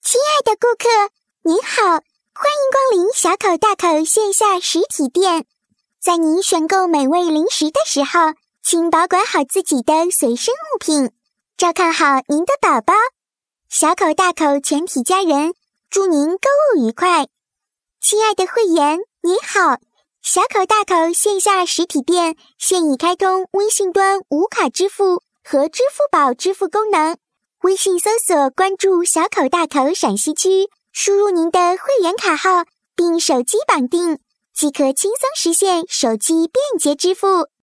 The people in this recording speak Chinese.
亲爱的顾客，您好，欢迎光临小口大口线下实体店。在您选购美味零食的时候，请保管好自己的随身物品，照看好您的宝宝。小口大口全体家人，祝您购物愉快。亲爱的会员，您好，小口大口线下实体店现已开通微信端无卡支付和支付宝支付功能。微信搜索关注小口大口陕西区，输入您的会员卡号并手机绑定，即可轻松实现手机便捷支付。